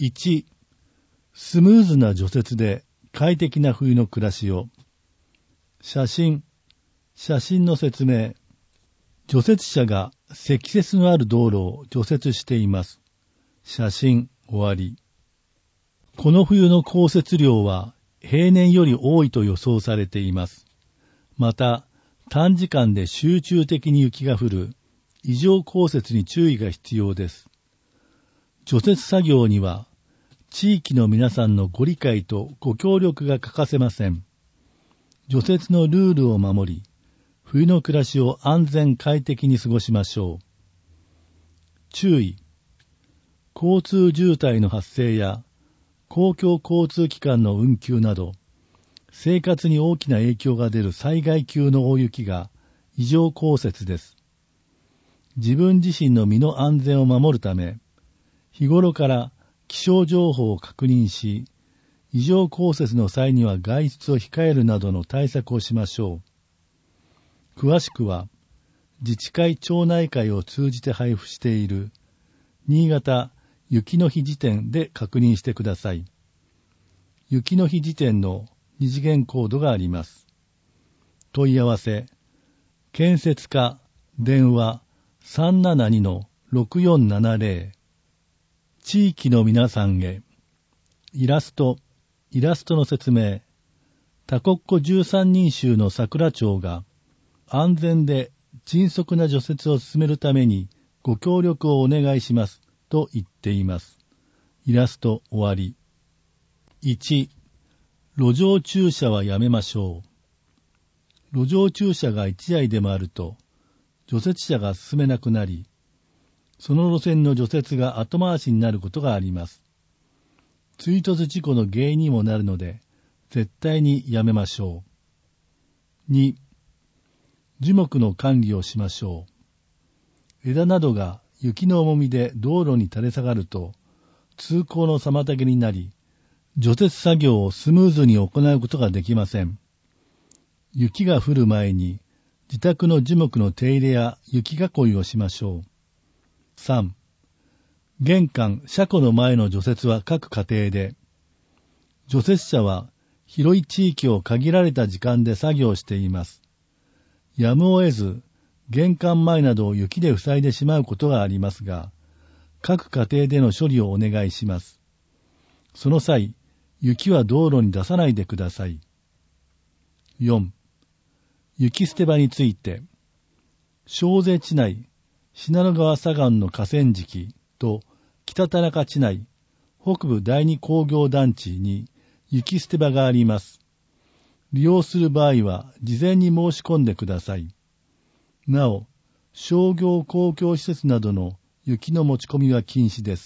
1、スムーズな除雪で快適な冬の暮らしを。写真の説明。除雪車が積雪のある道路を除雪しています。写真終わり。この冬の降雪量は平年より多いと予想されています。また、短時間で集中的に雪が降る異常降雪に注意が必要です。除雪作業には、地域の皆さんのご理解とご協力が欠かせません。除雪のルールを守り、冬の暮らしを安全快適に過ごしましょう。注意。交通渋滞の発生や公共交通機関の運休など、生活に大きな影響が出る災害級の大雪が異常降雪です。自分自身の身の安全を守るため、日頃から気象情報を確認し、異常降雪の際には外出を控えるなどの対策をしましょう。詳しくは、自治会町内会を通じて配布している新潟雪の日辞典で確認してください。雪の日辞典の二次元コードがあります。問い合わせ、建設課電話 372-6470。地域の皆さんへ。イラストの説明。多国語13人衆の桜町が安全で迅速な除雪を進めるためにご協力をお願いしますと言っています。イラスト終わり。1、路上駐車はやめましょう。路上駐車が一台でもあると除雪車が進めなくなり、その路線の除雪が後回しになることがあります。追突事故の原因にもなるので、絶対にやめましょう。2、樹木の管理をしましょう。枝などが雪の重みで道路に垂れ下がると、通行の妨げになり、除雪作業をスムーズに行うことができません。雪が降る前に、自宅の樹木の手入れや雪囲いをしましょう。3、玄関・車庫の前の除雪は各家庭で、除雪車は広い地域を限られた時間で作業しています。やむを得ず、玄関前などを雪で塞いでしまうことがありますが、各家庭での処理をお願いします。その際、雪は道路に出さないでください。4、雪捨て場について、小瀬地内、信濃川左岸の河川敷と北田中地内、北部第二工業団地に雪捨て場があります。利用する場合は事前に申し込んでください。なお、商業公共施設などの雪の持ち込みは禁止です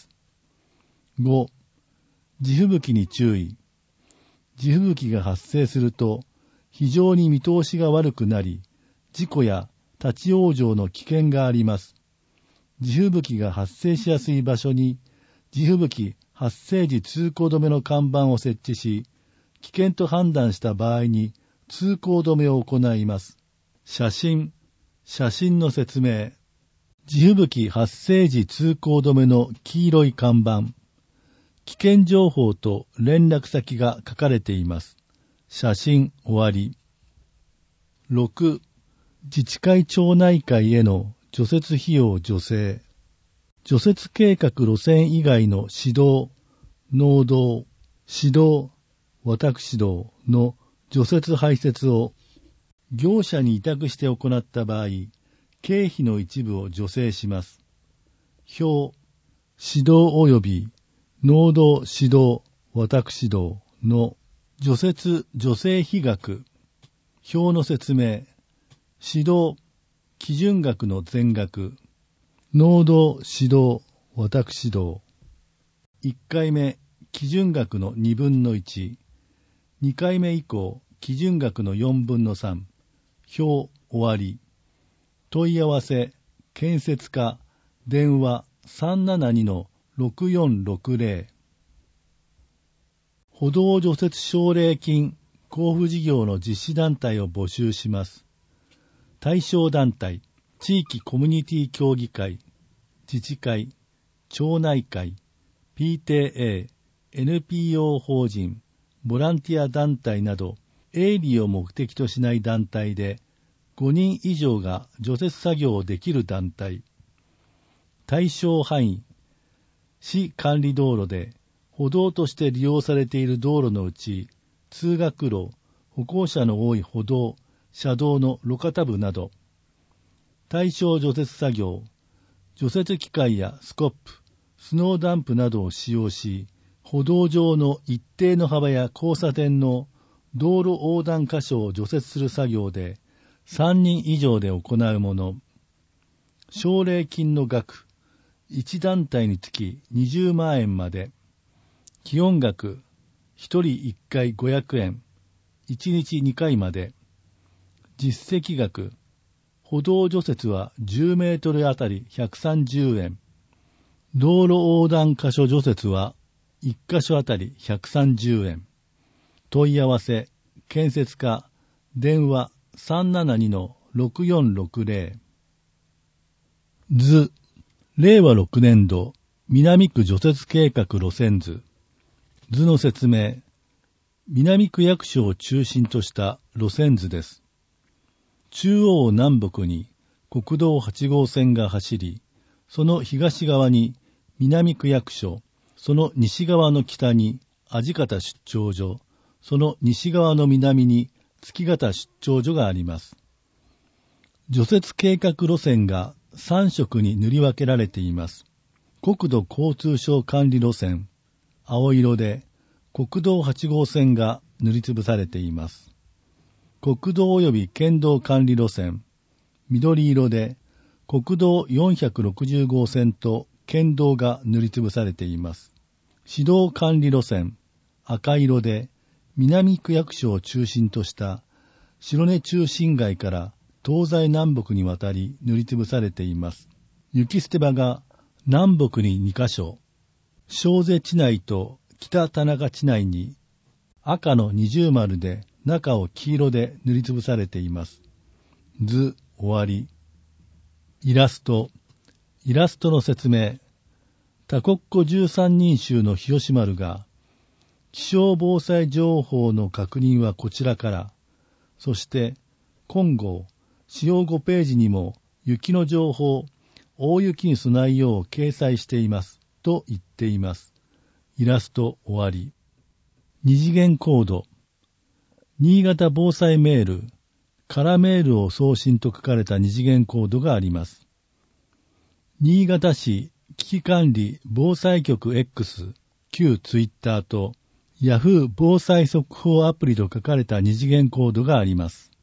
。5、地吹雪に注意。地吹雪が発生すると非常に見通しが悪くなり、事故や立ち往生の危険があります。地吹雪が発生しやすい場所に地吹雪発生時通行止めの看板を設置し、危険と判断した場合に通行止めを行います。写真の説明。地吹雪発生時通行止めの黄色い看板。危険情報と連絡先が書かれています。写真終わり。6、自治会町内会への除雪費用助成。除雪計画路線以外の市道、農道、私道、私道の除雪排雪を業者に委託して行った場合、経費の一部を助成します。表、市道及び農道、私道、私道の除雪助成費額。表の説明。市道、基準額の全額。農道、私道、私道。1回目、基準額の2分の1。2回目以降、基準額の4分の3。表終わり。問い合わせ、建設課、電話 372-6460。歩道除雪奨励金交付事業の実施団体を募集します。対象団体、地域コミュニティ協議会、自治会、町内会、 PTA、NPO 法人、ボランティア団体など、営利を目的としない団体で、5人以上が除雪作業をできる団体。対象範囲、市管理道路で、歩道として利用されている道路のうち、通学路、歩行者の多い歩道、車道の路肩部など、対象除雪作業、除雪機械やスコップ、スノーダンプなどを使用し、歩道上の一定の幅や交差点の道路横断箇所を除雪する作業で、3人以上で行うもの。奨励金の額、1団体につき20万円まで。基本額、1人1回500円、1日2回まで。実績額、歩道除雪は10メートルあたり130円。道路横断箇所除雪は1箇所あたり130円。問い合わせ、建設課、電話 372-6460。図、令和6年度、南区除雪計画路線図。図の説明、南区役所を中心とした路線図です。中央南北に国道8号線が走り、その東側に南区役所、その西側の北に鯵方出張所、その西側の南に月形出張所があります。除雪計画路線が3色に塗り分けられています。国土交通省管理路線、青色で国道8号線が塗りつぶされています。国道及び県道管理路線、緑色で国道460号線と県道が塗りつぶされています。市道管理路線、赤色で南区役所を中心とした白根中心街から東西南北にわたり塗りつぶされています。雪捨て場が南北に2カ所、小瀬地内と北田中地内に赤の二重丸で中を黄色で塗りつぶされています。図終わり。イラストの説明。多国語13人衆の日吉丸が、気象防災情報の確認はこちらから、そして今後、使用5ページにも雪の情報、大雪に備えよう掲載しています、と言っています。イラスト終わり。二次元コード。新潟防災メール、カラメールを送信と書かれた二次元コードがあります。新潟市危機管理防災局 X、旧ツイッターと Yahoo 防災速報アプリと書かれた二次元コードがあります。